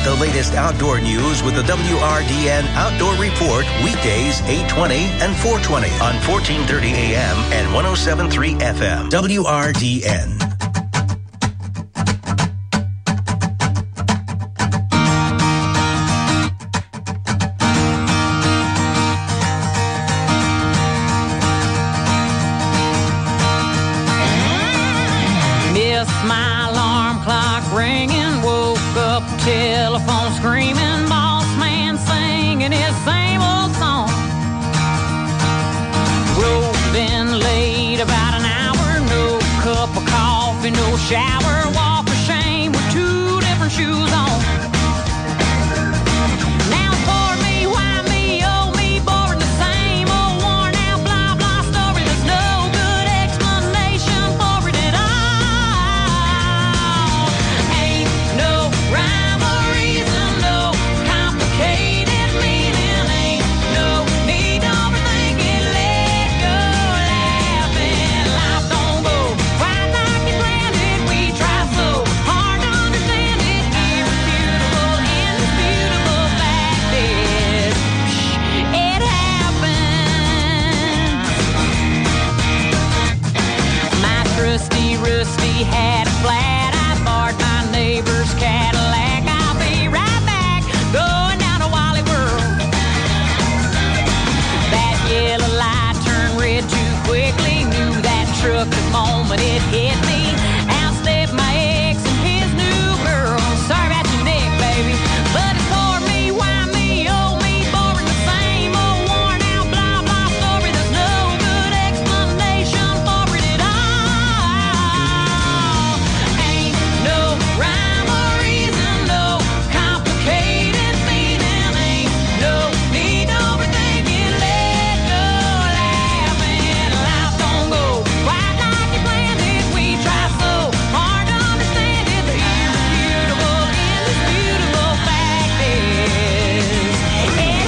The latest outdoor news with the WRDN Outdoor Report weekdays 8:20 and 4:20 on 1430 AM and 107.3 FM. WRDN. Missed my alarm clock ringing, woke up telephone screaming, boss man singing his same old song. Rolled in late about an hour, no cup of coffee, no shower, walk of shame with two different shoes on. Now for me, why me, oh me, boring the same old worn out blah blah story. There's no good explanation for it at all. Ain't no rhyme or reason, no complicated meaning, ain't no need to overthink it, let go laughing. Life don't go quite like you planned it. We try so hard to understand it. Irrefutable, indisputable fact is, it happens. My trusty rusty had a flat. I borrowed my neighbor's Cadillac. I'll be right back, going down to Wally World. That yellow light turned red too quickly. Knew that truck the moment it hit me. Out stepped my ex and his new girl. Sorry about your neck, baby, but it's for me, why me, oh me, boring the same old worn out blah blah story. There's no good explanation for it at all. Ain't no rhyme or reason, no complicated meaning, ain't no need to overthink it, let go laughing. Life don't go quite like you planned it. We try so hard to understand it. The irrefutable, indisputable fact is, it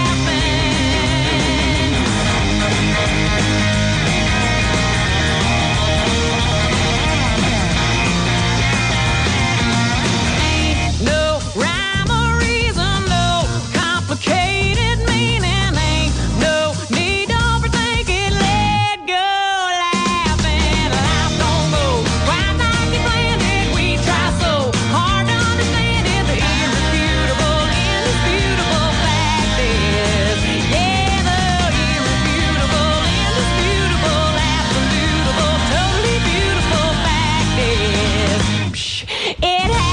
Ain't no rhyme or reason, no complicated meaning, ain't no need to overthink it, let go laughing. Life don't go quite like you planned it. We try so hard to understand it. The irrefutable, indisputable fact is, yeah, the irrefutable, indisputable, absolutable, totally beautiful fact is, it happens.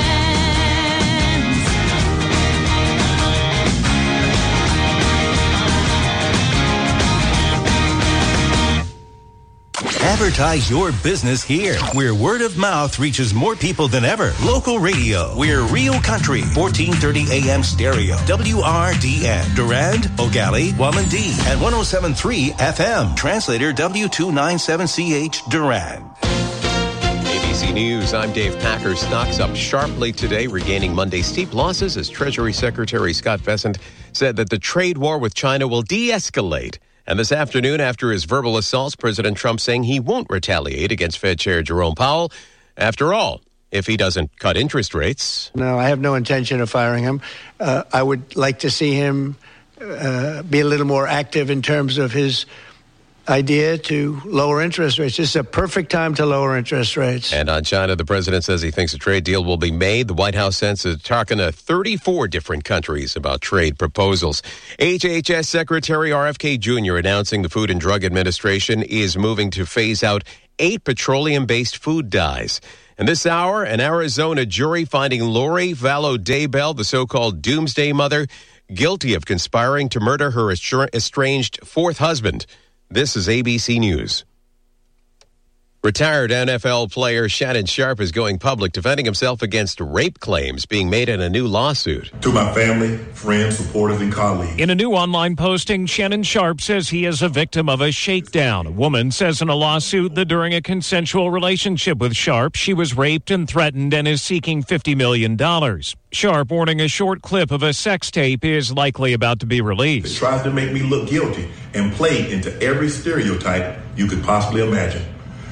Advertise your business here, where word of mouth reaches more people than ever. Local radio. We're Real Country, 1430 AM stereo. WRDN. Durand, Ogali, Wamandee, and 107.3 FM. Translator W297CH Durand. ABC News, I'm Dave Packer. Stocks up sharply today, regaining Monday's steep losses as Treasury Secretary Scott Bessent said that the trade war with China will de-escalate. And this afternoon, after his verbal assaults, President Trump saying he won't retaliate against Fed Chair Jerome Powell. After all, if he doesn't cut interest rates. No, I have no intention of firing him. I would like to see him be a little more active in terms of his idea to lower interest rates. This is a perfect time to lower interest rates. And on China, the president says he thinks a trade deal will be made. The White House sends a talking to 34 different countries about trade proposals. HHS Secretary RFK Jr. announcing the Food and Drug Administration is moving to phase out 8 petroleum-based food dyes. And this hour, an Arizona jury finding Lori Vallow Daybell, the so-called doomsday mother, guilty of conspiring to murder her estranged fourth husband. This is ABC News. Retired NFL player Shannon Sharpe is going public defending himself against rape claims being made in a new lawsuit. To my family, friends, supporters, and colleagues. In a new online posting, Shannon Sharpe says he is a victim of a shakedown. A woman says in a lawsuit that during a consensual relationship with Sharpe, she was raped and threatened and is seeking $50 million. Sharpe warning a short clip of a sex tape is likely about to be released. It tries to make me look guilty and play into every stereotype you could possibly imagine.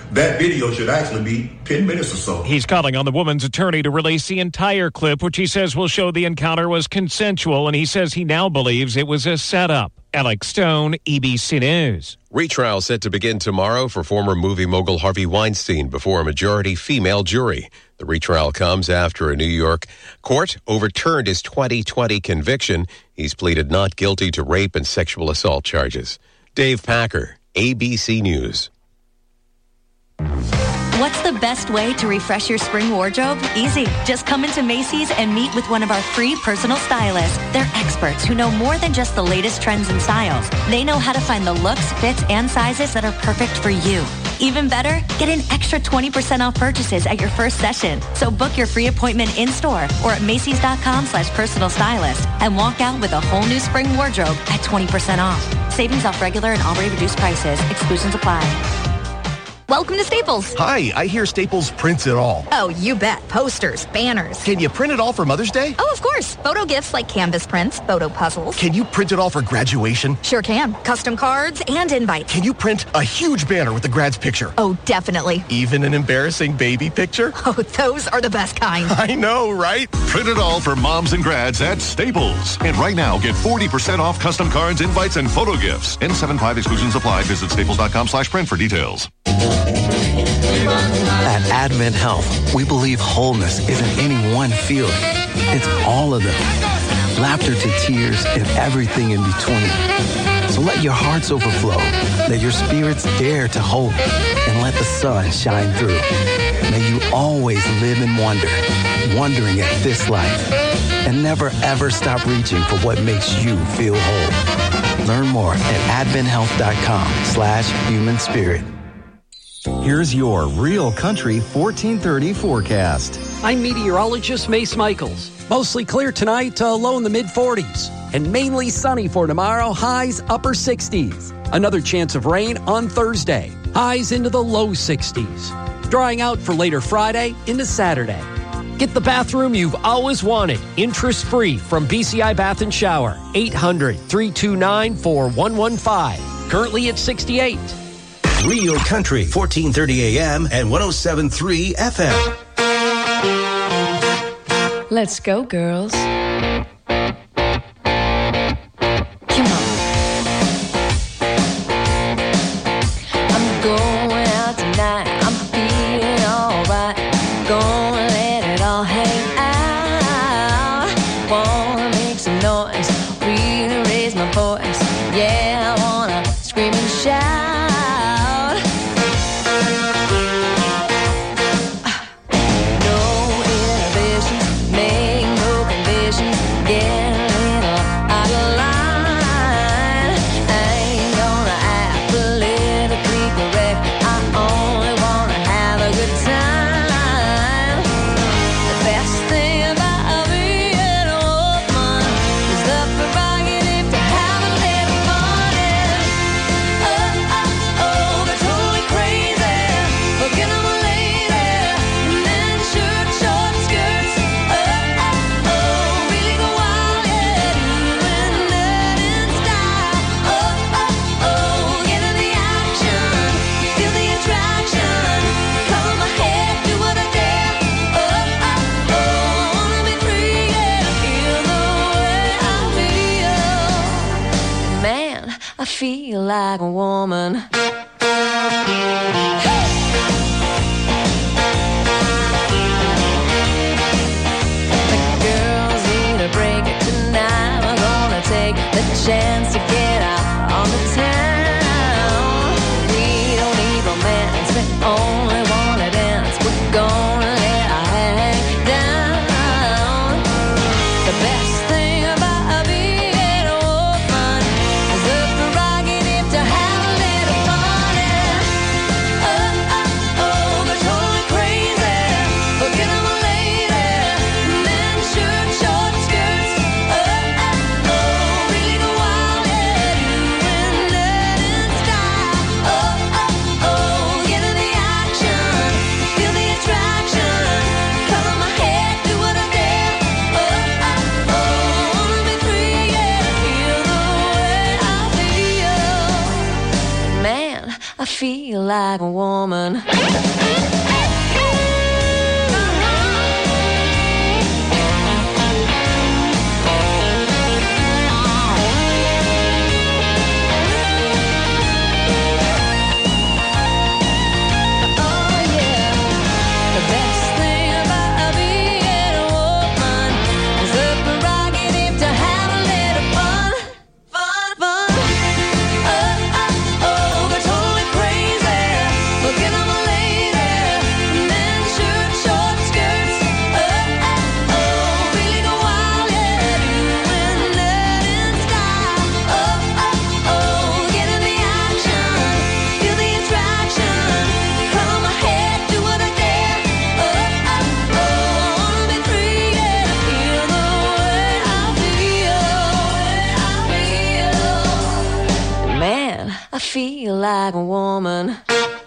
That video should actually be 10 minutes or so. He's calling on the woman's attorney to release the entire clip, which he says will show the encounter was consensual, and he says he now believes it was a setup. Alex Stone, EBC News. Retrial set to begin tomorrow for former movie mogul Harvey Weinstein before a majority female jury. The retrial comes after a New York court overturned his 2020 conviction. He's pleaded not guilty to rape and sexual assault charges. Dave Packer, ABC News. What's the best way to refresh your spring wardrobe? Easy. Just come into Macy's and meet with one of our free personal stylists. They're experts who know more than just the latest trends and styles. They know how to find the looks, fits, and sizes that are perfect for you. Even better, get an extra 20% off purchases at your first session. So book your free appointment in-store or at Macys.com/personal stylist and walk out with a whole new spring wardrobe at 20% off. Savings off regular and already reduced prices. Exclusions apply. Welcome to Staples. Hi, I hear Staples prints it all. Oh, you bet. Posters, banners. Can you print it all for Mother's Day? Oh, of course. Photo gifts like canvas prints, photo puzzles. Can you print it all for graduation? Sure can. Custom cards and invites. Can you print a huge banner with the grad's picture? Oh, definitely. Even an embarrassing baby picture? Oh, those are the best kind. I know, right? Print it all for moms and grads at Staples. And right now, get 40% off custom cards, invites, and photo gifts. N75 exclusions apply. Visit staples.com/print for details. At Advent Health, we believe wholeness isn't any one feeling. It's all of them. Laughter to tears and everything in between. So let your hearts overflow. Let your spirits dare to hope. And let the sun shine through. May you always live in wonder, wondering at this life. And never ever stop reaching for what makes you feel whole. Learn more at adventhealth.com/human spirit. Here's your Real Country 1430 forecast. I'm meteorologist Mace Michaels. Mostly clear tonight, low in the mid-40s. And mainly sunny for tomorrow, highs upper 60s. Another chance of rain on Thursday, highs into the low 60s. Drying out for later Friday into Saturday. Get the bathroom you've always wanted, interest-free from BCI Bath & Shower. 800-329-4115. Currently at 68. Real Country, 1430 AM and 107.3 FM. Let's go, girls. Come on. I'm going out tonight. I'm feeling alright. Gonna let it all hang out. Wanna make some noise. Really raise my voice. Yeah, I wanna scream and shout. I feel like a woman. The girls need a break tonight. We're gonna take the chance to get out on the town. We don't need romance, we only wanna dance. We're gonna let our hang down. The best thing about being a woman is the prerogative to have a little fun. Oh, feel like a woman. I feel like a woman.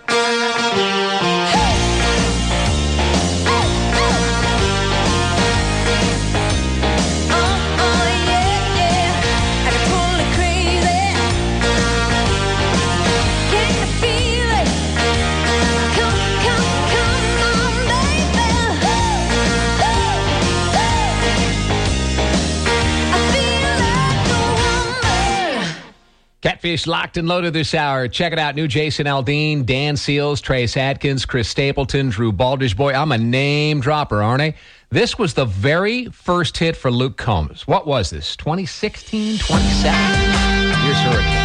Catfish locked and loaded this hour. Check it out. New Jason Aldean, Dan Seals, Trace Adkins, Chris Stapleton, Drew Baldridge. Boy, I'm a name dropper, aren't I? This was the very first hit for Luke Combs. What was this? 2016, 2017? Here's Hurricane.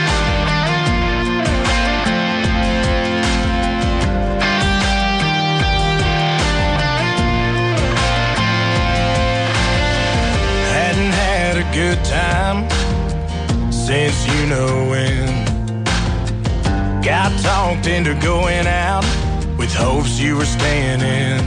Hadn't had a good time since you know when. Got talked into going out with hopes you were staying in.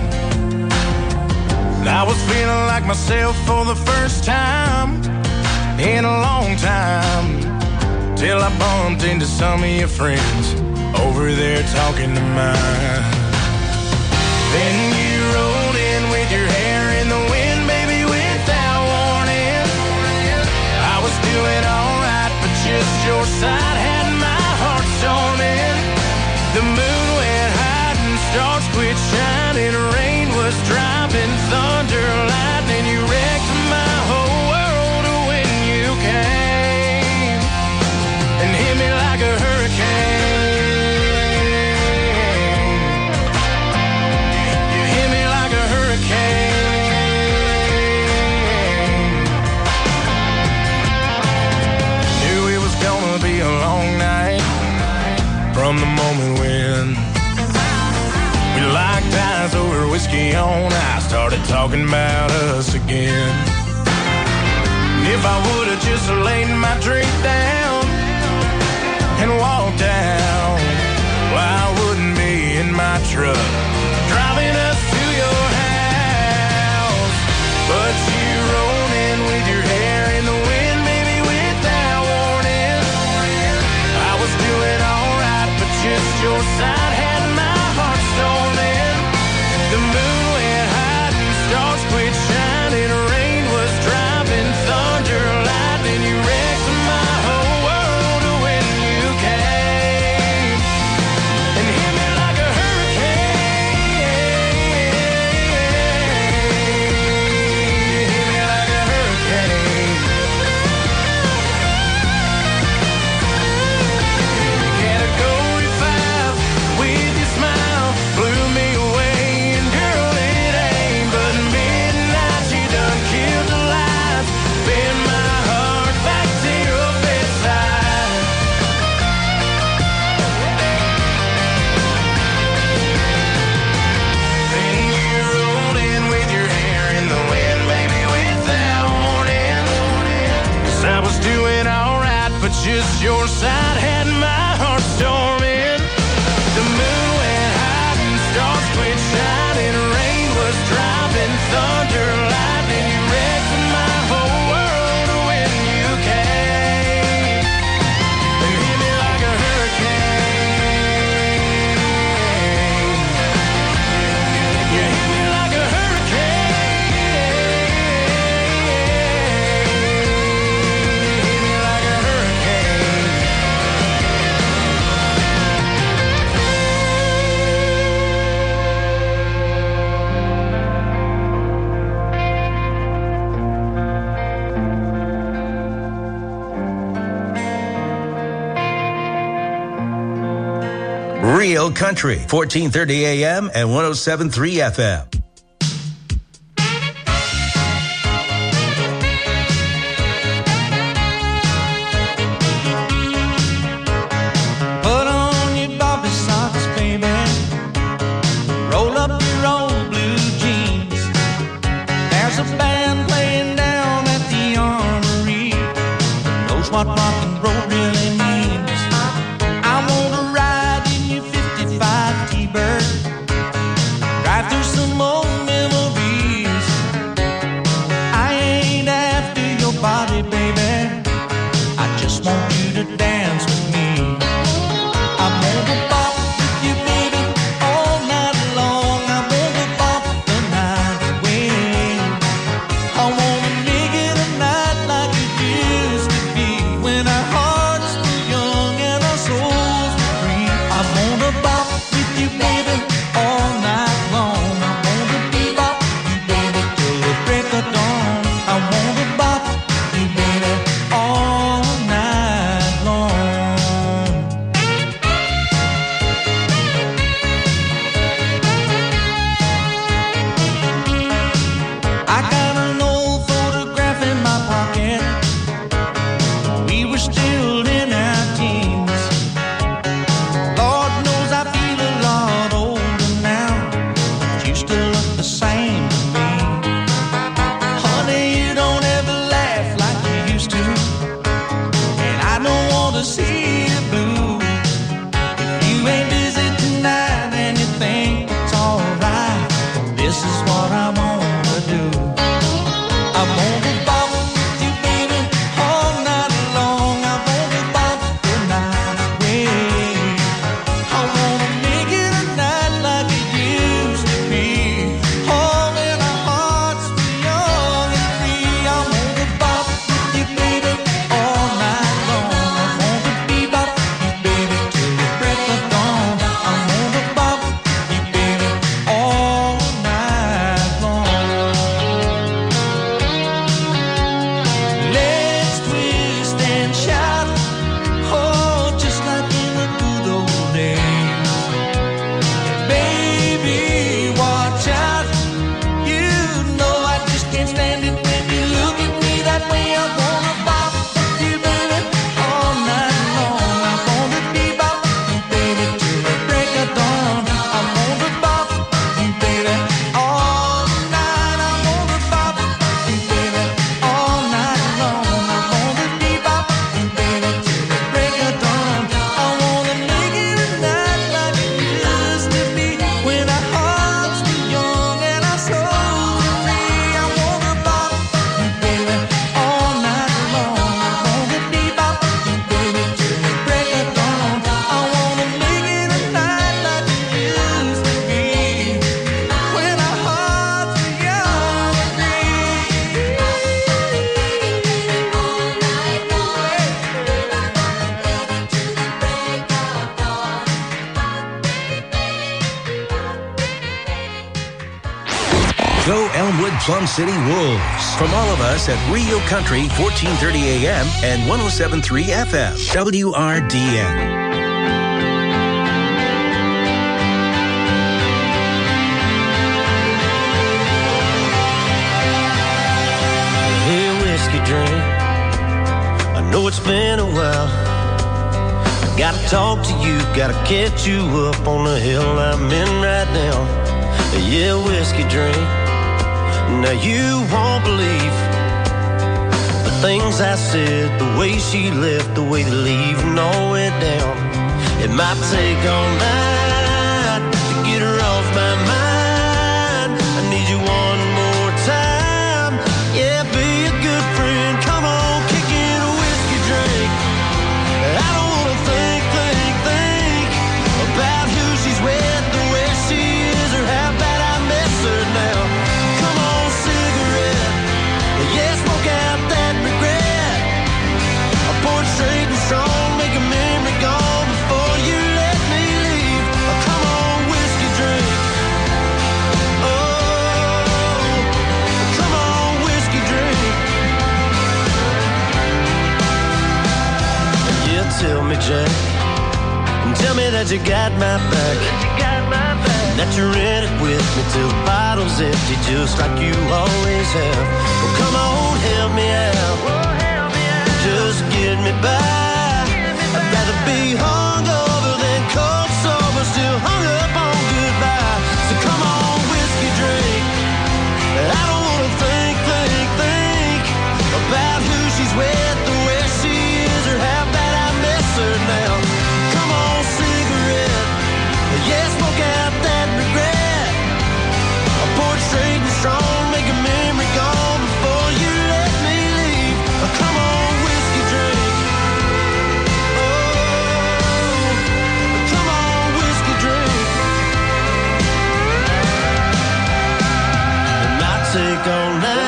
I was feeling like myself for the first time in a long time, till I bumped into some of your friends over there talking to mine. Then you rolled in with your hair in the wind, baby, without warning. I was doing all right, but just your side had my heart storming. The moon went high and stars quit shining. Rain was dropping, thunder, lightning. You wrecked my whole world when you came and hit me like a hurricane. You hit me like a hurricane. Knew it was gonna be a long night from the moment when we locked eyes over whiskey on ice, started talking about us again. And if I would've just laid my drink down and walked out, well, I wouldn't be in my truck driving us to your house. But you rolled in with your hair in the wind, baby, without warning. I was doing all right, but just your side had my heart storming. The moon went high and stars quit shining. Rain was dropping, thunder, lightning. You wrecked my whole world when you came and hit me like a hurricane. Hit me like a hurricane. Category 5 with your smile blew me away. And girl, it ain't but midnight. You done killed the lights, bend my heart back to your bedside. Then you rolled in with your hair in the wind, baby, without warning. 'Cause I was doing all right, but just your side had my heart storming. The moon went high and stars quit shining. Rain was dropping, thunder, lightning. You wrecked my whole world when you came and hit me like a hurricane. You hit me like a hurricane. Hit me like a hurricane. Real Country, 1430 AM and 107.3 FM. Put on your Bobby socks, baby. Roll up your old blue jeans. There's a band playing down at the Armory. Knows what rock and roll really means. I want to ride in your 55 T-Bird. Drive through some old memories. I ain't after your body, baby. I just want you to dance with me. I'm gonna bop with you, baby, all night long. I'm gonna bop the night away. I wanna make it a night like it used to be when our hearts were young and our souls were free. I'm gonna bop with you, baby, all night long. I'm gonna bop you, baby, till the break of dawn. I wanna bop you, baby, all night long. I got an old photograph in my pocket. We were still in our teens. Lord knows I feel a lot older now, but you still look the same to me. Honey, you don't ever laugh like you used to, and I don't want to see you blue. If you ain't busy tonight and you think it's alright, this is what I wanna do. I wanna bop with you, baby, all night long. I wanna bop the night away. I wanna make it a night like it used to be. All in our hearts were young and free. I wanna bop with you, baby, all night long. I wanna bebop you, baby, till the break of dawn. I wanna bop you, baby, all night long. Let's twist and shout, oh, just like in the good old days. Baby, watch out, you know I just can't stand it when you look at me that way. I wanna bop you, baby, all night long. I wanna bebop you, baby, till the break of dawn. I wanna bop you, baby, all night. I wanna bop you, baby, all night long. I wanna bebop you, baby, till the break of dawn. I wanna make it a night like it used to be when our hearts were young and our souls were free. I wanna bop you, baby, all night long. I wanna bebop you, baby, till the break of dawn. I wanna make it a night like it used to be when our hearts were young and Go Elmwood Plum City Wolves. From all of us at Rio Country, 1430 AM and 107.3 FM. WRDN. Hey, whiskey drink, I know it's been a while. I gotta talk to you, gotta catch you up on the hill I'm in right now. Yeah, whiskey drink, now you won't believe the things I said, the way she left, the way the leaving all went down. It might take all night to get her off my mind. I need you one more time. Yeah, be a good friend. Come on, kick in a whiskey drink. I don't wanna think about who she's with, the way she is, or how bad I miss her now. Come on, cigarette. Yeah, smoke out that regret. I pour it straight and strong, make a memory gone before you let me leave. Come on, whiskey drink. Oh, come on, whiskey drink. Yeah, tell me, Jack, and tell me that you got my back. That you're in it with me till the bottle's empty, just like you always have. Well, come on, help me out. Just get me by. I'd rather be hungover than cold sober, still hung up on goodbye. So come on, whiskey drink. I don't wanna think about who she's with, or where she is, or how bad I miss her now. Come on, cigarette. Yeah, smoke out that regret. I pour it straight and strong, make a memory gone before you let me leave. Come on, whiskey drink. Oh, come on, whiskey drink. It might take all night.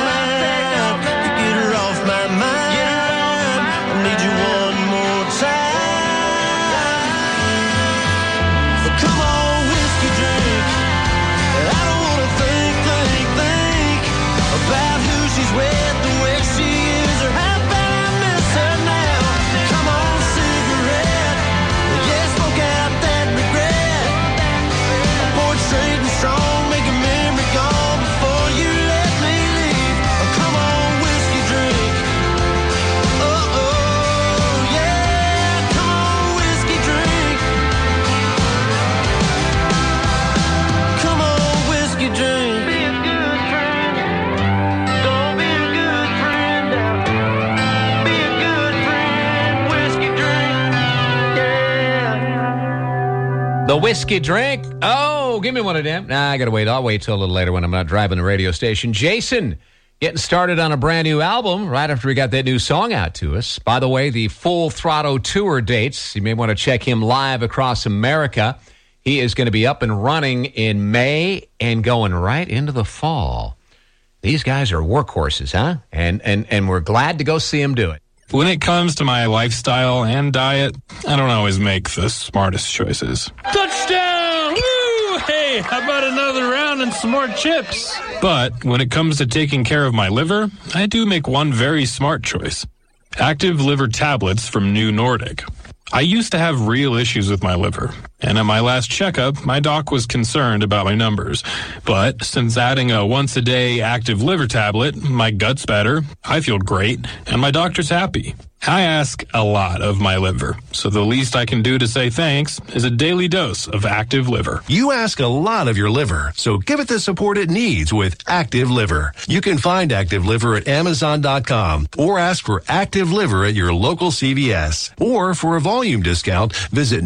The whiskey drink. Oh, give me one of them. Nah, I got to wait. I'll wait till a little later when I'm not driving the radio station. Jason, getting started on a brand new album right after we got that new song out to us. By the way, the Full Throttle Tour dates, you may want to check him live across America. He is going to be up and running in May and going right into the fall. These guys are workhorses, huh? And we're glad to go see him do it. When it comes to my lifestyle and diet, I don't always make the smartest choices. Touchdown! Woo! Hey, how about another round and some more chips? But when it comes to taking care of my liver, I do make one very smart choice. Active liver tablets from New Nordic. I used to have real issues with my liver, and at my last checkup, my doc was concerned about my numbers. But since adding a once-a-day active liver tablet, my gut's better, I feel great, and my doctor's happy. I ask a lot of my liver, so the least I can do to say thanks is a daily dose of Active Liver. You ask a lot of your liver, so give it the support it needs with Active Liver. You can find Active Liver at Amazon.com or ask for Active Liver at your local CVS. Or for a volume discount, visit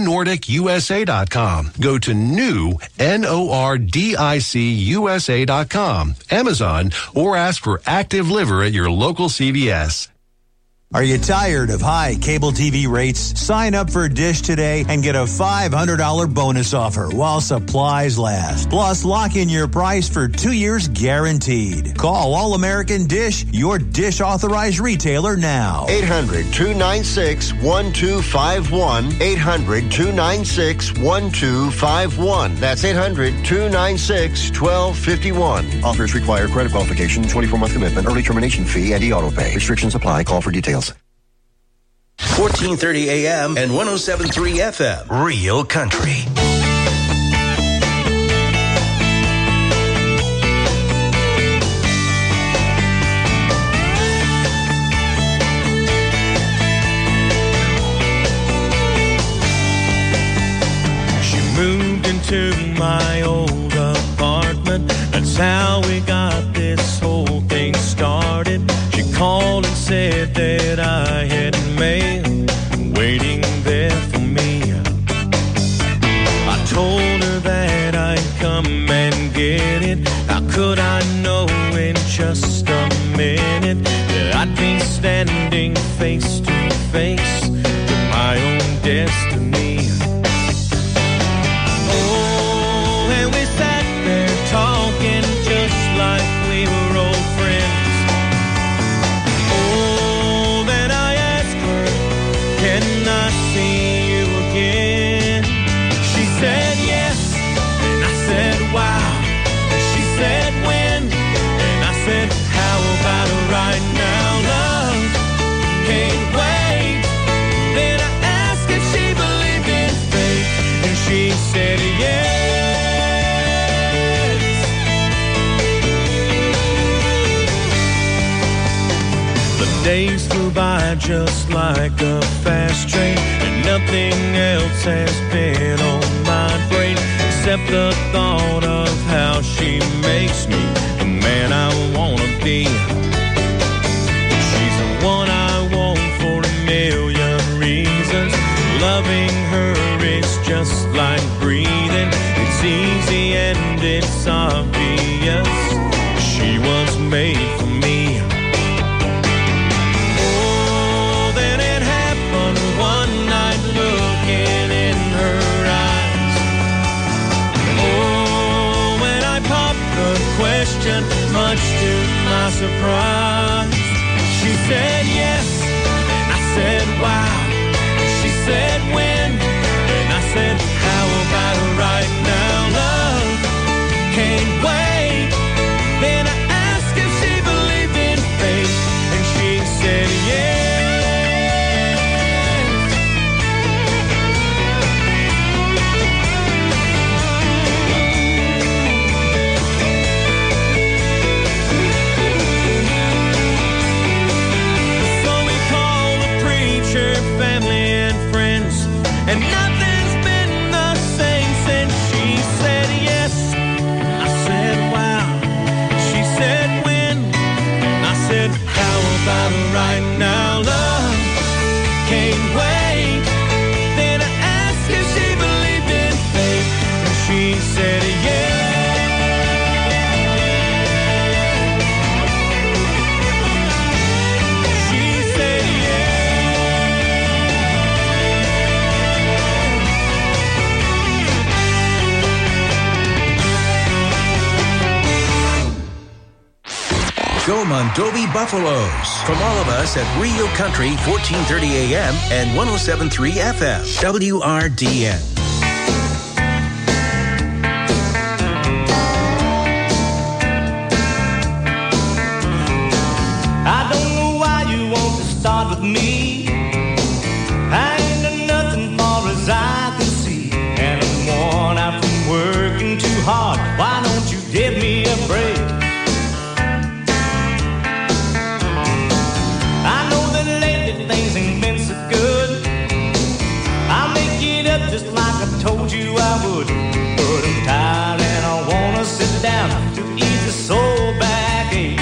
NewNordicUSA.com. Go to NewNordicUSA.com, Amazon, or ask for Active Liver at your local CVS. Are you tired of high cable TV rates? Sign up for Dish today and get a $500 bonus offer while supplies last. Plus, lock in your price for 2 years guaranteed. Call All American Dish, your Dish authorized retailer now. 800-296-1251. 800-296-1251. That's 800-296-1251. Offers require credit qualification, 24-month commitment, early termination fee, and e-auto pay. Restrictions apply. Call for details. 1430 AM and 107.3 FM. Real Country. She moved into my old apartment. That's how we got this whole thing started. She called and said that I had mail waiting there for me. I told her that I'd come and get it. How could I know in just a minute that I'd be standing face to face with my own destiny? Oh, and we sat there talking just like we were old friends. Can I see you again? She said yes, and I said wow. She said when, and I said how about right now? Love can't wait. Then I asked if she believed in by just like a fast train, and nothing else has been on my brain except the thought of how she makes me the man I wanna be. She's the one I want for a million reasons. Loving her is just like breathing. It's easy and it's obvious. She was made for me. Oh, then it happened one night, looking in her eyes. Oh, when I popped the question, much to my surprise, she said yes, and I said wow. She said when, and I said how about right now, love can't wait. Then I asked if she believed in fate, and she said yes. So we called the preacher, family and friends, and nothing's been the same since. She said yes, I said wow. She said when, I said how about right now, love can't wait. Then I asked if she believed in fate, and she said yes. She said Go Mondovi Buffaloes. From all of us at Rio Country, 1430 AM and 107.3 FM. WRDN. I don't know why you want to start with me. I ain't done nothing far as I can see, and I'm worn out from working too hard. Why don't you give me a break? I know that lately things ain't been so good. I'll make it up just like I told you I would. But I'm tired and I wanna sit down to ease the soul backache.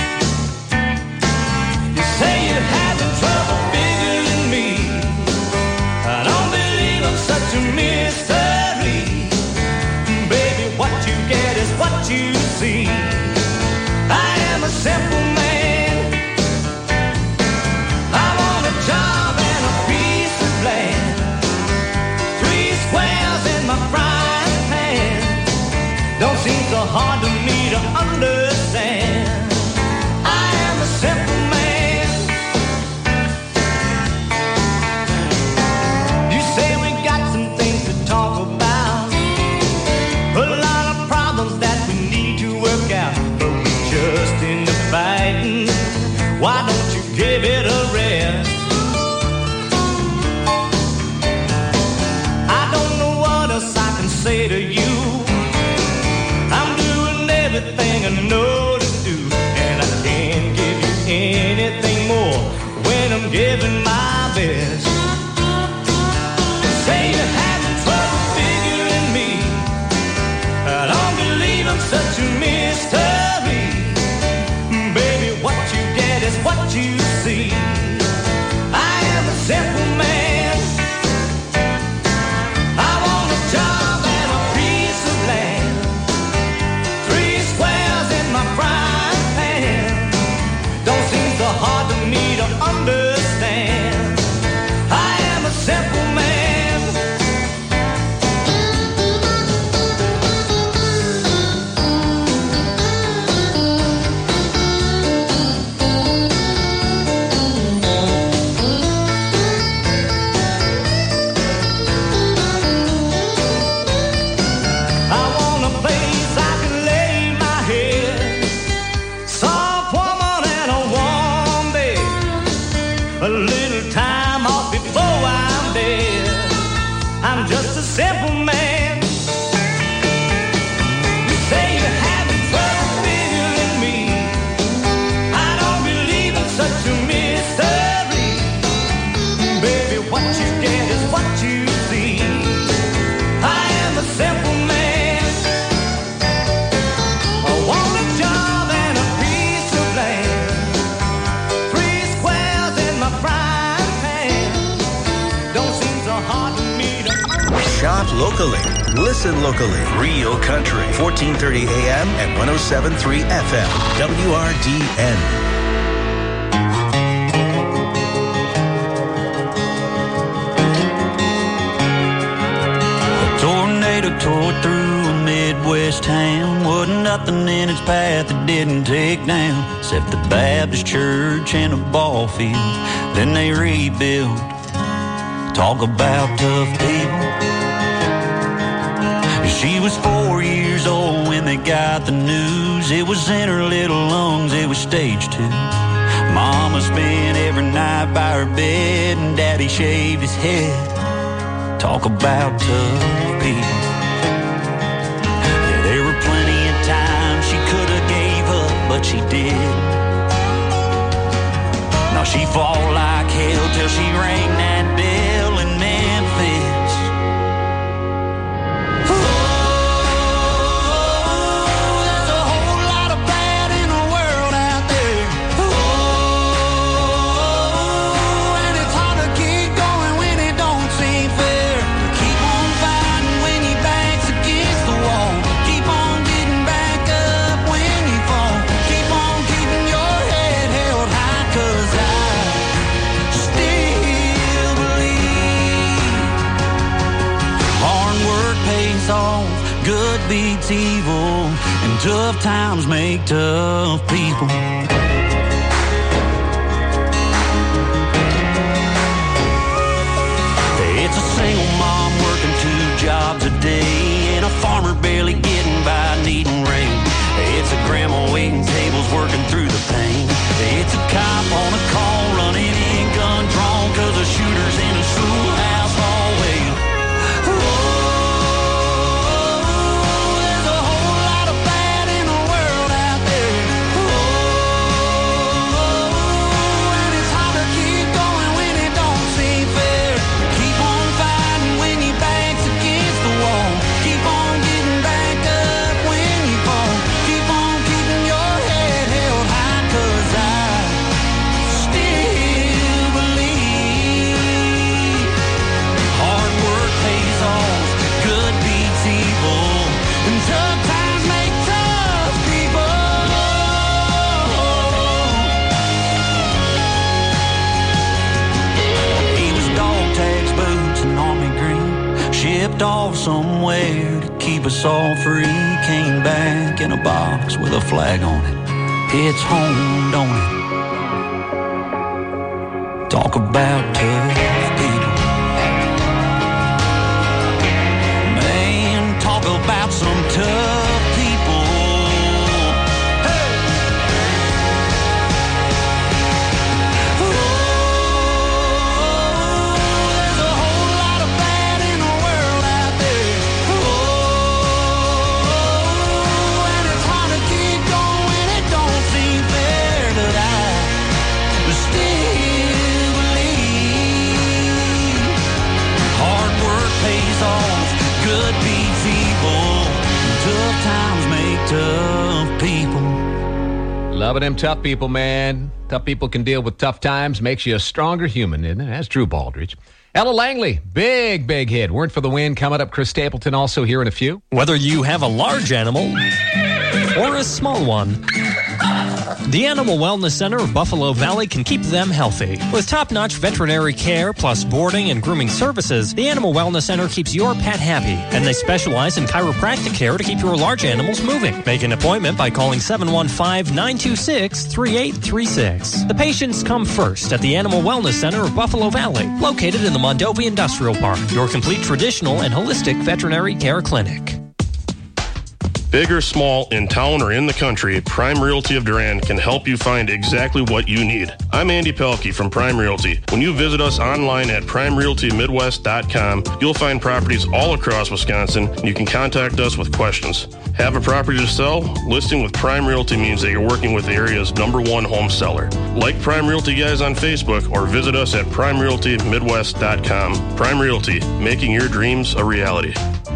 You say you're having trouble figuring me. I don't believe I'm such a mystery. Baby, what you get is what you see. I am a simple man. I want a job and a piece of land. 3 squares in my frying pan. Don't seem so hard to me to understand. I am a simple man. You say we got some things to talk about, a lot of problems that we need to work out, but we just end up fighting. Why don't you give it a rest? I don't know what else I can say to you. I'm doing everything I know to do, and I can't give you anything more when I'm giving my best. Say you're having trouble figuring me. I don't believe I'm such a mystery. Baby, what you get is what you see. I am a simple man. I want a job and a piece of land. 3 squares in my frying pan. Don't seem so hard to me to understand. I am a simple man. I want a place I can lay my head, soft woman and a warm bed, a little time off before I'm dead. I'm just a simple man. You say you're having trouble figuring me. I don't believe in such a mystery. Shop locally. Listen locally. Real Country. 1430 AM and 107.3 FM. WRDN. Tornado tore through a Midwest town. Wasn't nothing in its path that didn't take down, except the Baptist church and a ball field. Then they rebuilt. Talk about tough people. She was 4 years old when they got the news. It was in her little lungs, it was stage 2. Mama spent every night by her bed, and Daddy shaved his head. Talk about tough people. Yeah, there were plenty of times she could have gave up, but she did. Now she fought like hell till she rang that bell in Memphis. Oh, there's a whole lot of bad in the world out there. Oh, and it's hard to keep going when it don't seem fair. Keep on fighting when your back's against the wall. Keep on getting back up when you fall. Keep on keeping your head held high, 'cause I still believe hard work pays off, good beats evil, and tough times make tough people. It's a single mom working 2 jobs a day, and a farmer barely getting by needing rain. It's a grandma waiting tables working through the pain. It's a cop on a call running in gun drawn, 'cause a shooter's in a schoolhouse hallway. Oh, there's a whole lot of bad in the world out there. Oh, and it's hard to keep going when it don't seem fair. Keep on fighting when your back's against the wall. Keep on getting back up when you fall. Keep on keeping your head held high, 'cause I still believe hard work pays off, good beats evil, and tough times make tough people. He was dog tags, boots, and army green, shipped off somewhere to keep us all free. Came back in a box with a flag on it. It's home, don't it? Talk about tough people. Man, talk about some tough people. Hey! Oh, there's a whole lot of bad in the world out there. Oh, and it's hard to keep going, it don't seem fair, but I still believe hard work pays off, good beats evil, tough times make tough people. Loving them tough people, man. Tough people can deal with tough times. Makes you a stronger human, isn't it? That's Drew Baldridge. Ella Langley, big hit. Weren't for the Wind coming up. Chris Stapleton also here in a few. Whether you have a large animal or a small one, the Animal Wellness Center of Buffalo Valley can keep them healthy. With top-notch veterinary care plus boarding and grooming services, the Animal Wellness Center keeps your pet happy, and they specialize in chiropractic care to keep your large animals moving. Make an appointment by calling 715-926-3836. The patients come first at the Animal Wellness Center of Buffalo Valley, located in the Mondovi Industrial Park, your complete traditional and holistic veterinary care clinic. Big or small, in town or in the country, Prime Realty of Durand can help you find exactly what you need. I'm Andy Pelkey from Prime Realty. When you visit us online at primerealtymidwest.com, you'll find properties all across Wisconsin, and you can contact us with questions. Have a property to sell? Listing with Prime Realty means that you're working with the area's #1 home seller. Like Prime Realty Guys on Facebook or visit us at primerealtymidwest.com. Prime Realty, making your dreams a reality.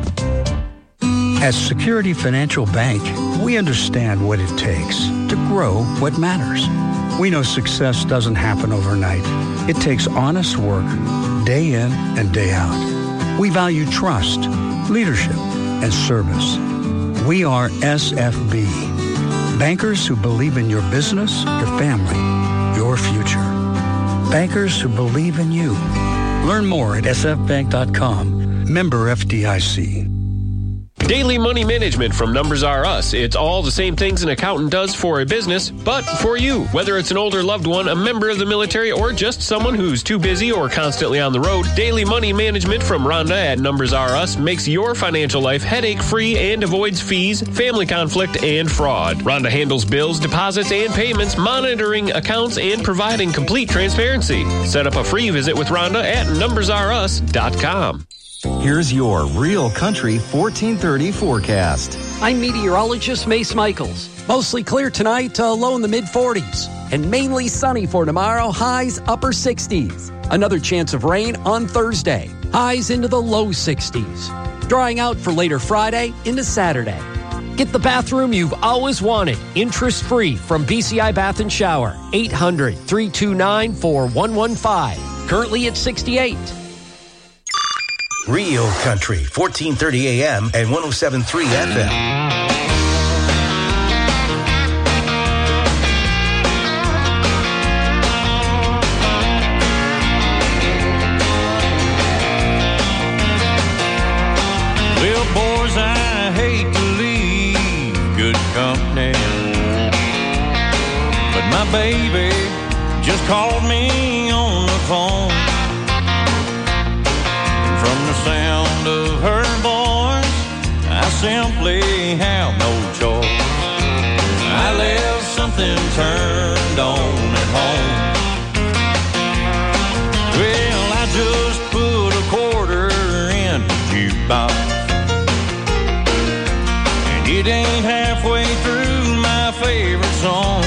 At Security Financial Bank, we understand what it takes to grow what matters. We know success doesn't happen overnight. It takes honest work, day in and day out. We value trust, leadership, and service. We are SFB. Bankers who believe in your business, your family, your future. Bankers who believe in you. Learn more at sfbank.com. Member FDIC. Daily money management from Numbers R Us. It's all the same things an accountant does for a business, but for you. Whether it's an older loved one, a member of the military, or just someone who's too busy or constantly on the road, Daily Money Management from Rhonda at Numbers R Us makes your financial life headache-free and avoids fees, family conflict, and fraud. Rhonda handles bills, deposits, and payments, monitoring accounts, and providing complete transparency. Set up a free visit with Rhonda at numbersrus.com. Here's your Real Country 1430 forecast. I'm meteorologist Mace Michaels. Mostly clear tonight, low in the mid-40s. And mainly sunny for tomorrow, highs upper 60s. Another chance of rain on Thursday, highs into the low 60s. Drying out for later Friday into Saturday. Get the bathroom you've always wanted, interest-free from BCI Bath and Shower. 800-329-4115. Currently at 68. Real Country, 1430 AM and 107.3 FM. Well, boys, I hate to leave good company, but my baby just called me on the phone. From the sound of her voice, I simply have no choice. I left something turned on at home. Well, I just put a quarter in the jukebox, and it ain't halfway through my favorite song.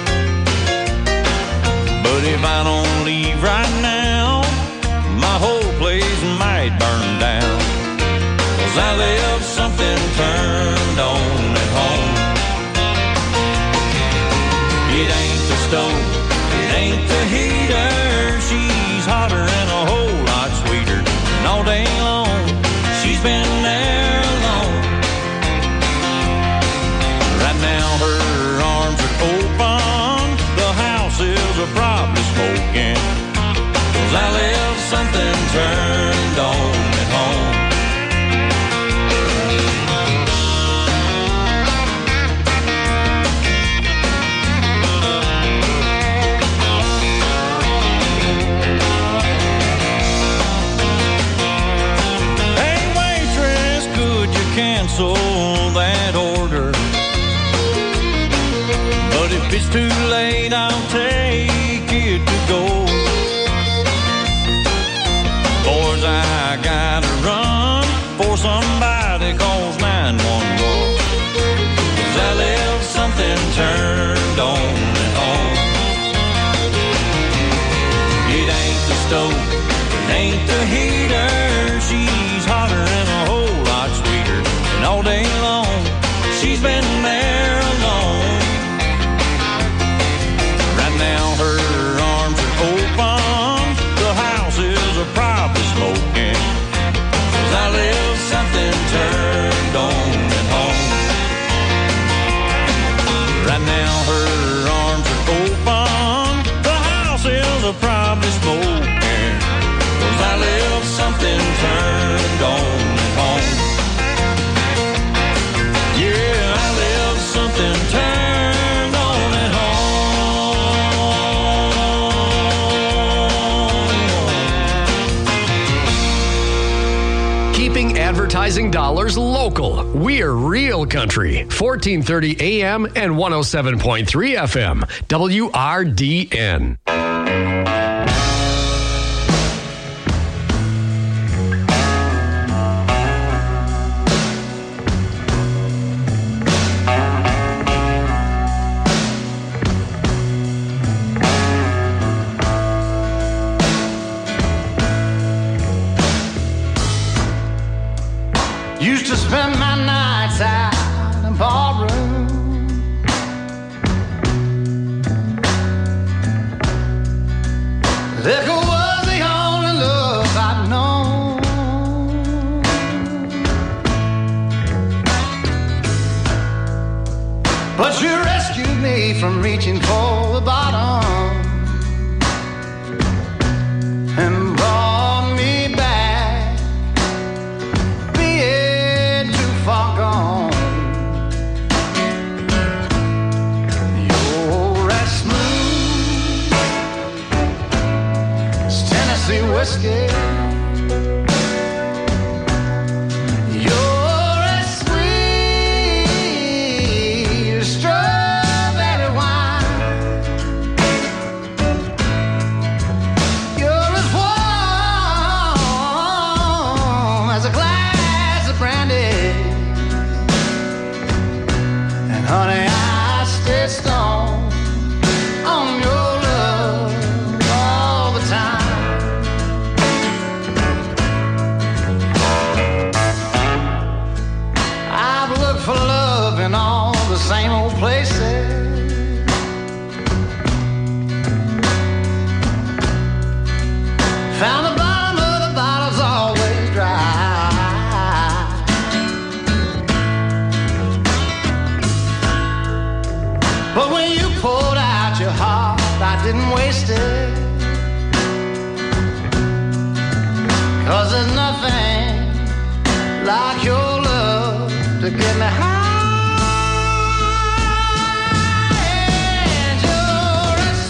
But if I don't leave right now, my whole place might burn down, 'cause I left something turned on at home. It ain't the stove, it ain't the heater, she's hotter and a whole lot sweeter, and all day long she's been there alone. Right now her arms are open, the house is probably smoking, 'cause I left something turned on at home. Hey waitress, could you cancel that order? But if it's too late, I'll take it to go. Boys, I gotta run for somebody calls 911, 'cause I left something turned on at home. It ain't the stove, it ain't the heater, she's hotter and a whole lot sweeter, and all day long she's been there alone. Right now her arms are open, the house is probably smoking, 'cause I left something turned on at home. Right now her arms are open, the house is probably smoking, 'cause I left something turned on at home. Yeah, I left something turned on at home. Keeping advertising dollars local. We're Real Country, 1430 AM and 107.3 FM, WRDN. Used to spend my nights out in ballroom. Liquor was the only love I'd known. me from reaching for the bottom and brought me back, being too far gone. You're as smooth as Tennessee whiskey. Honey, I stay strong on your love all the time. I've looked for love in all the same old places. Found the bottom of the bottle's always dry. But when you poured out your heart, I didn't waste it. 'Cause there's nothing like your love to get me high. And you're as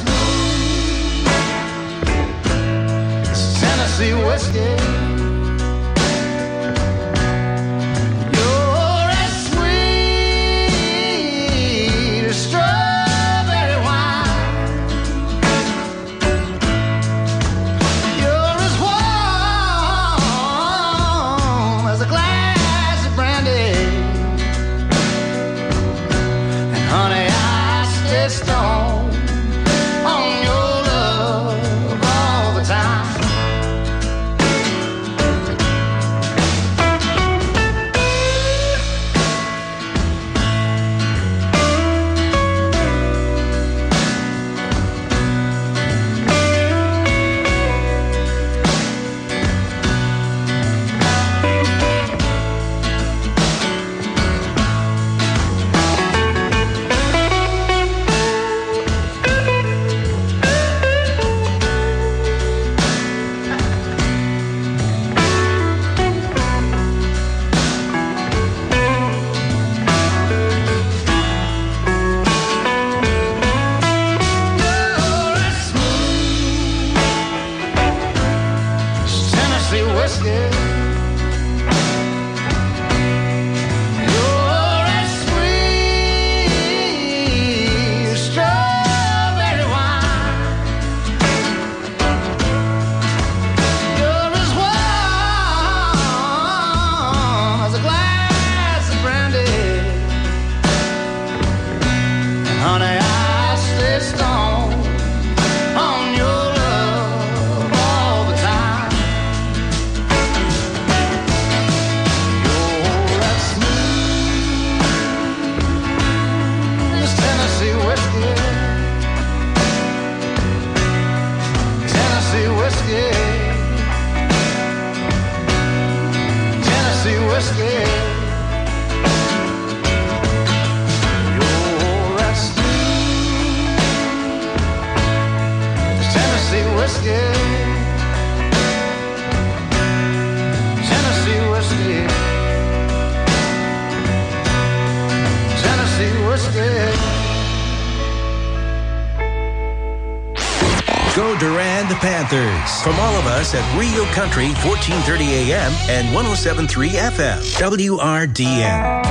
smooth as Tennessee whiskey. Stone on your love all the time. Go Durand Panthers. From all of us at Real Country, 1430 AM and 107.3 FM. WRDN.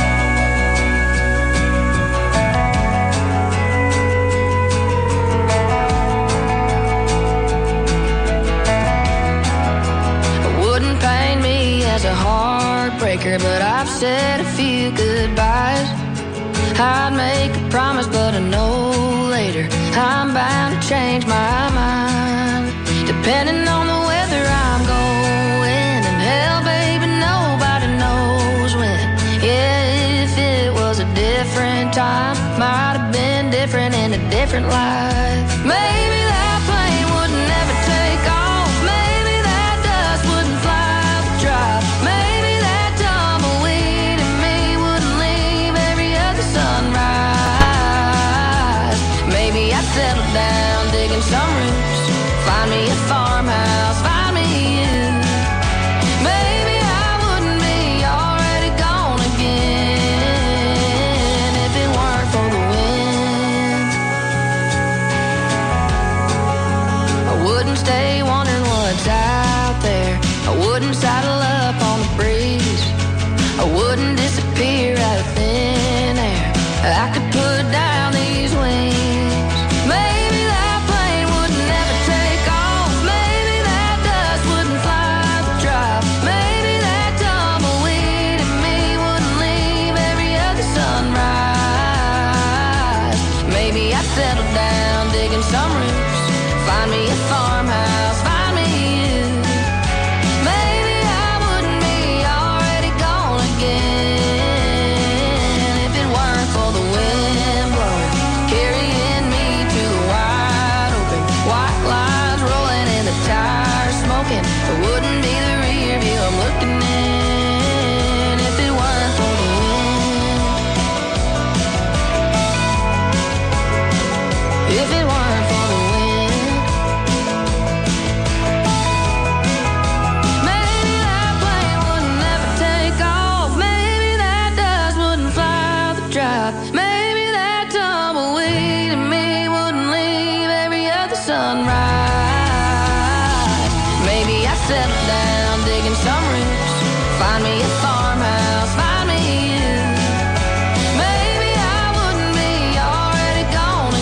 As a heartbreaker, but I've said a few goodbyes. I'd make a promise, but I know later I'm bound to change my mind. Depending on the weather I'm going, and hell, baby, nobody knows when. Yeah, if it was a different time, might have been different in a different life. Maybe that plane would never take off. Maybe that dust wouldn't fly the drive. Maybe that tumbleweed in me wouldn't leave every other sunrise. some roots. Find me a farmhouse, find me you. Maybe I wouldn't be already gone again if it weren't for the wind blowing, carrying me to the wide open. White lines rolling and the tires smoking. It wouldn't be the rear view I'm looking in if it weren't for the wind. If it weren't for the wind. Maybe that plane wouldn't ever take off. Maybe that dust wouldn't fly the drive. Maybe that tumbleweed in me wouldn't leave every other sunrise. Maybe I settle down digging some roots. Find me a farmhouse, find me you. Maybe I wouldn't be already gone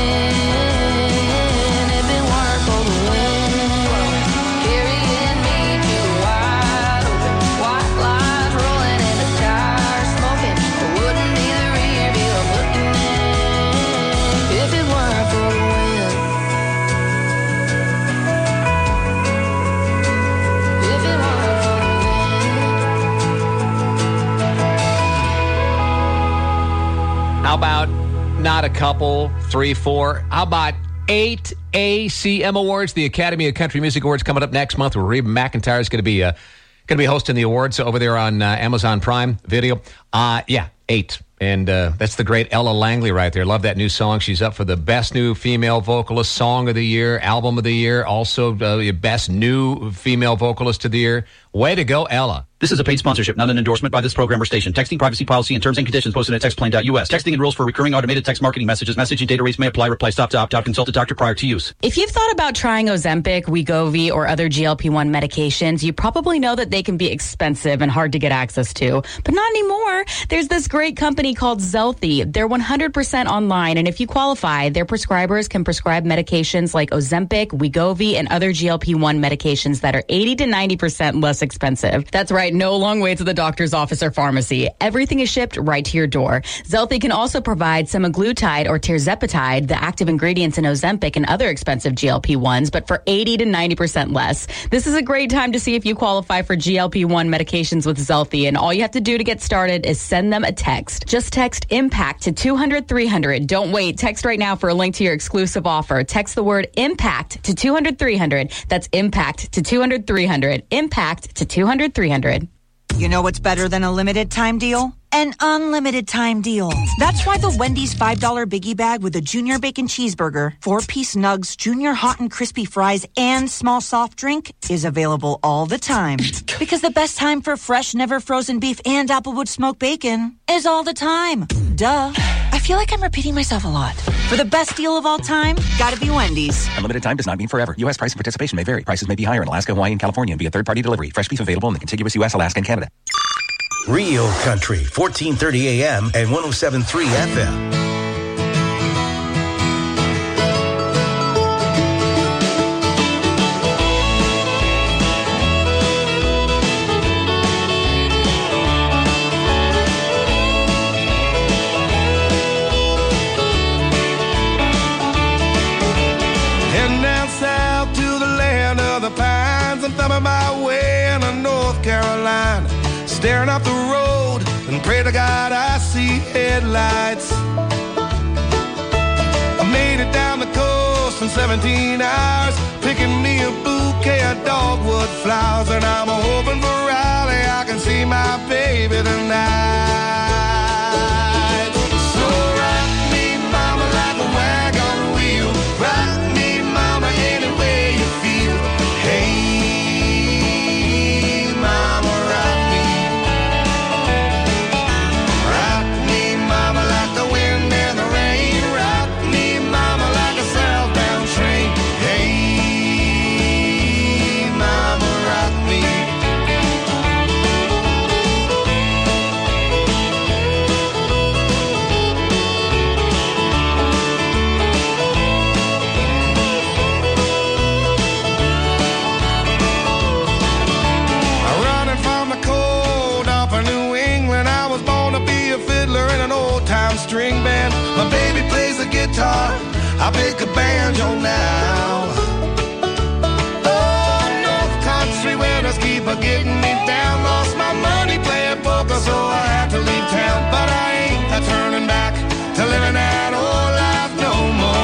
again if it weren't for the wind carrying me to the wide open. White lines rolling and the tires smoking. It wouldn't be the rear view I'm looking in if it weren't for the wind. If it weren't for the How about not a couple, 3, 4? How about 8 ACM Awards? The Academy of Country Music Awards coming up next month, where Reba McEntire is going to be hosting the awards over there on Amazon Prime Video. 8. And that's the great Ella Langley right there. Love that new song. She's up for the Best New Female Vocalist, Song of the Year, Album of the Year, also Best New Female Vocalist of the Year. Way to go, Ella. This is a paid sponsorship, not an endorsement by this program or station. Texting privacy policy and terms and conditions posted at textplane.us. Texting and rules for recurring automated text marketing messages. Messaging data rates may apply. Reply stop to opt out. Consult a doctor prior to use. If you've thought about trying Ozempic, Wegovy, or other GLP-1 medications, you probably know that they can be expensive and hard to get access to. But not anymore. There's this great company called Zelthy. They're 100% online, and if you qualify, their prescribers can prescribe medications like Ozempic, Wegovy, and other GLP-1 medications that are 80 to 90% less expensive. That's right, no long wait to the doctor's office or pharmacy. Everything is shipped right to your door. Zelthy can also provide semaglutide or tirzepatide, the active ingredients in Ozempic and other expensive GLP-1s, but for 80 to 90% less. This is a great time to see if you qualify for GLP-1 medications with Zelthy, and all you have to do to get started is send them a text. Just text IMPACT to 200-300. Don't wait. Text right now for a link to your exclusive offer. Text the word IMPACT to 200-300. That's IMPACT to 200-300. IMPACT to 200-300. You know what's better than a limited time deal? An unlimited time deal. That's why the Wendy's $5 Biggie Bag with a Junior Bacon Cheeseburger, 4-piece nugs, Junior Hot and Crispy Fries, and small soft drink is available all the time. Because the best time for fresh, never frozen beef and Applewood smoked bacon is all the time. Duh. I feel like I'm repeating myself a lot. For the best deal of all time, gotta be Wendy's. Unlimited time does not mean forever. U.S. price and participation may vary. Prices may be higher in Alaska, Hawaii, and California and via third-party delivery. Fresh beef available in the contiguous U.S., Alaska, and Canada. Real Country, 1430 AM and 107.3 FM. Heading down south to the land of the pines. I'm thumbing my way into North Carolina. Staring up the road and pray to God I see headlights. I made it down the coast in 17 hours, picking me a bouquet of dogwood flowers, and I'm hoping for Raleigh I can see my baby tonight. So rock me, mama, like a wagon wheel. Rock me, mama, any way you feel. Hey, mama, rock me. Rock me, mama, like the wind and the rain. Rock me, mama, like a southbound train. Hey, mama, rock me. Running from the cold up in New England, I was born to be a fiddler in an old-time string band. My baby plays the guitar, I pick a banjo now. Oh, North Country winners keep a getting me down. Lost my money playing poker, so I had to leave town. But I ain't a turning back to living that old life no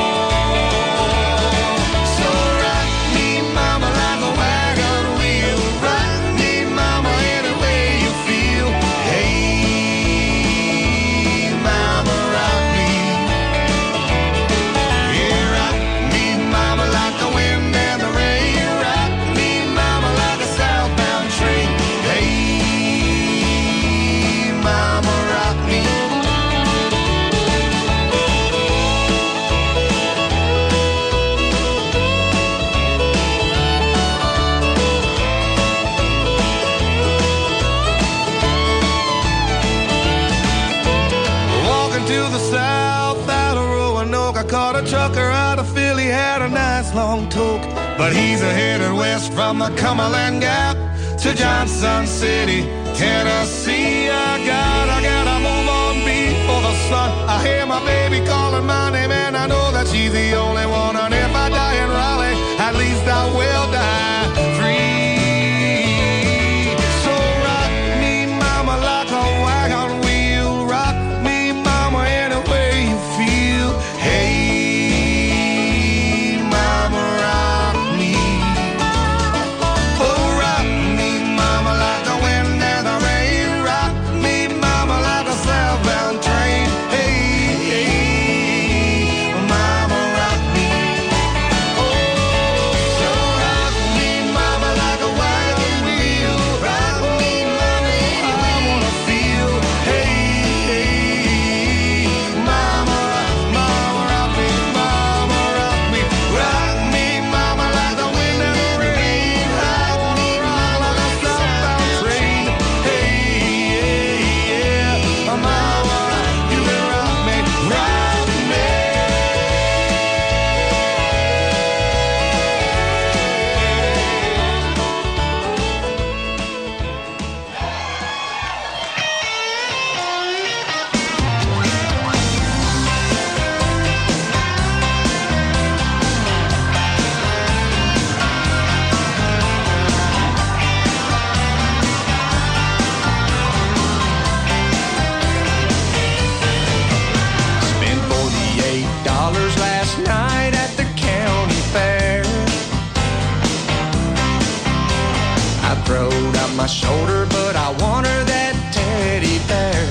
more. So rock me, mama, like a wagon wheel. Rock me, mama, any way you feel. Hey, mama, rock me. Yeah, rock me, mama, like the wind and the rain. Rock me, mama, like a southbound train. Hey, mama, rock me. Walking to the south out of Roanoke, I caught a trucker out of Philly, had a nice long toke. But he's headed west from the Cumberland Gap to Johnson City, Tennessee. I gotta move on before the sun. I hear my baby calling my name, and I know that she's the only one. And if I die in Raleigh, at least I will die free. So rock me, mama, like a wagon wheel. Rock me, mama, any way you feel. Hey, mama, rock me. Oh, rock me, mama, like the wind and the rain. Rock me, mama, like a southbound train. Hey, hey, mama, rock me. Oh, so rock me, mama, like a wagon wheel. Rock me, mama, I wanna feel. Hey, hey, mama, mama, rock me, mama, rock me. Rock me, mama, like the wind and the rain. Rock me, mama, like a southbound train. Hey, hey, yeah, mama, you can rock me, rock me. Spent $48 last night at the county fair. I throwed out my shoulder, but I want her that teddy bear.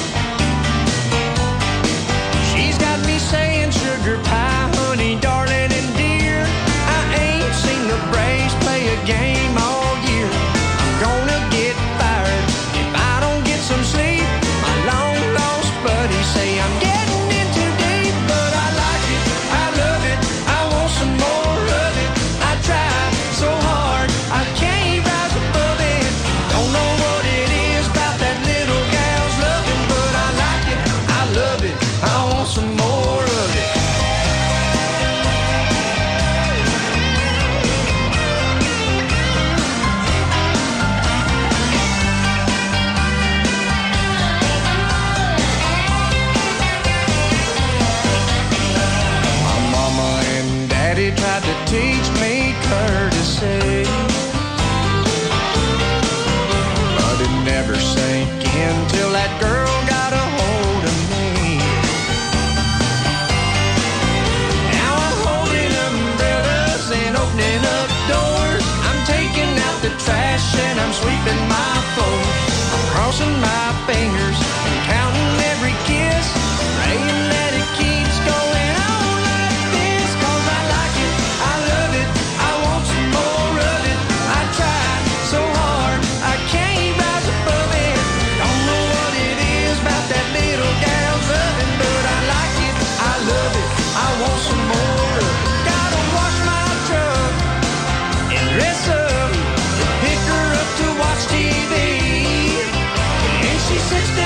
She's got me saying sugar pie, honey, darling, and dear. I ain't seen the Braves play a game all year. I'm gonna get fired if I don't get some sleep. My long lost buddies say I'm getting in too deep, but I like it, I love it, I want some more of it. I try so hard, I can't rise above it. Don't know what it is about that little gal's loving, but I like it, I love it, I want some more of it. My mama and daddy tried to teach me courtesy, but it never sank in till that girl got a hold of me. Now I'm holding umbrellas and opening up doors. I'm taking out the trash and I'm sweeping my floor. I'm crossing my fingers and counting every kiss, praying that it keeps going on like this. 'Cause I like it, I love it, I want some more of it. I tried so hard, I can't rise above it. Don't know what it is about that little gal's loving, but I like it, I love it, I want some more of it. Gotta wash my truck and dress up, pick her up to watch TV. And she sits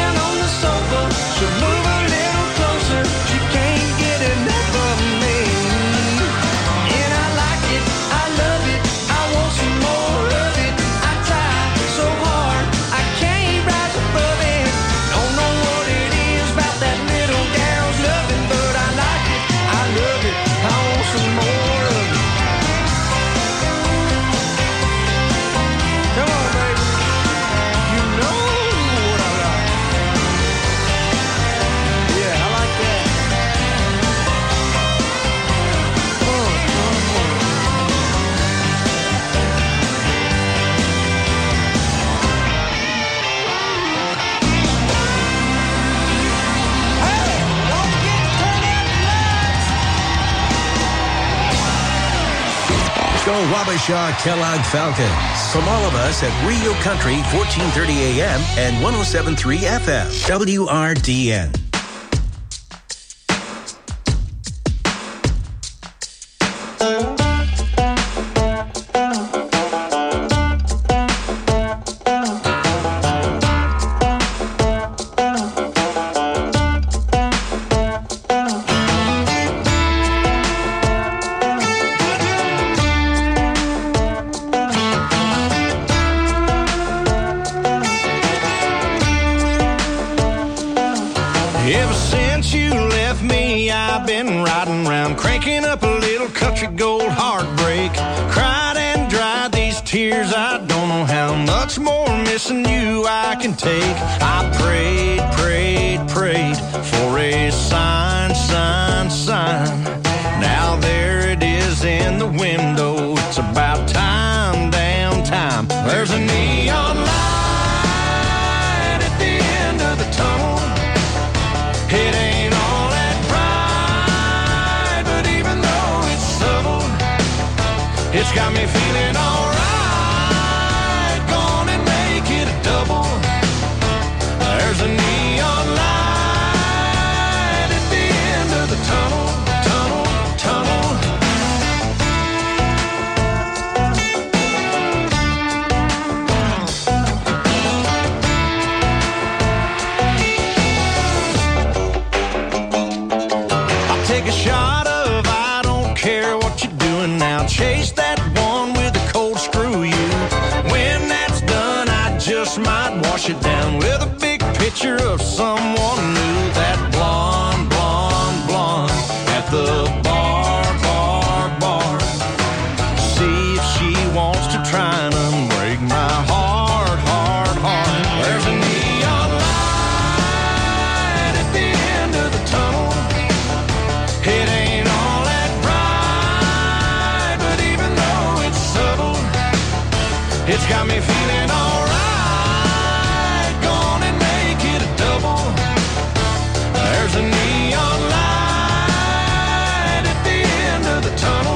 Wabasha Kellogg Falcons. From all of us at Rio Country, 1430 AM and 107.3 FM. WRDN. Ever since you left me, I've been riding around, cranking up a little country gold heartbreak. Cried and dried these tears, I don't know how much more missing you I can take. I prayed for a sign. Now there it is in the window. It's about time, damn time. There's a neon light at the end of the tunnel. It ain't all that bright, but even though it's subtle, it's got me feeling alright. Gone and make it a double. There's a neon light at the end of the tunnel. Take a shot of I don't care what you're doing now. Chase that one with a cold screw you. When that's done, I just might wash it down with a big picture of someone new. That blonde at the bar. See if she wants to try and unbreak my heart. There's a neon light at the end of the tunnel. It ain't all that bright, but even though it's subtle, it's got me feeling alright. Gone and make it a double. There's a neon light at the end of the tunnel.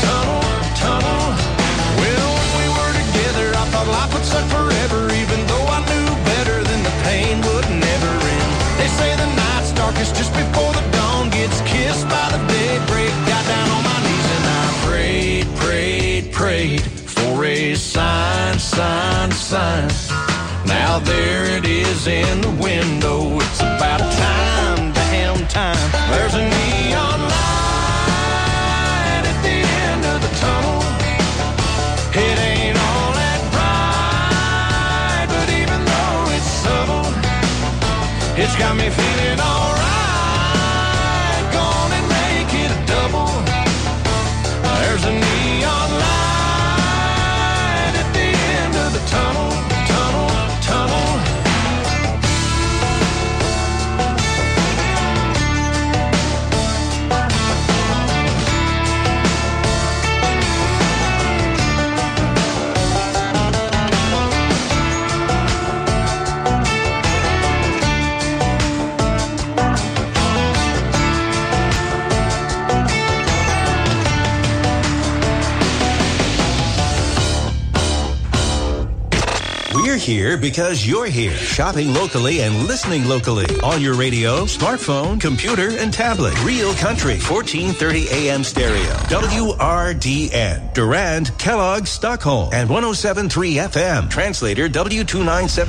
Well, when we were together, I thought life would suck forever, even though I knew better than the pain would never end. They say the night's darkest just before the dawn gets kissed by the daybreak. Got down on my knees and I prayed for a sign. Now there it is in the window. It's about time, damn time. There's a neon light at the end of the tunnel. It ain't all that bright, but even though it's subtle, it's got me feeling alright. Gone and make it a double. There's a neon light at the end of the tunnel. We're here because you're here. Shopping locally and listening locally. On your radio, smartphone, computer, and tablet. Real Country, 1430 AM stereo. WRDN. Durand, Kellogg, Stockholm. And 107.3 FM. Translator W297.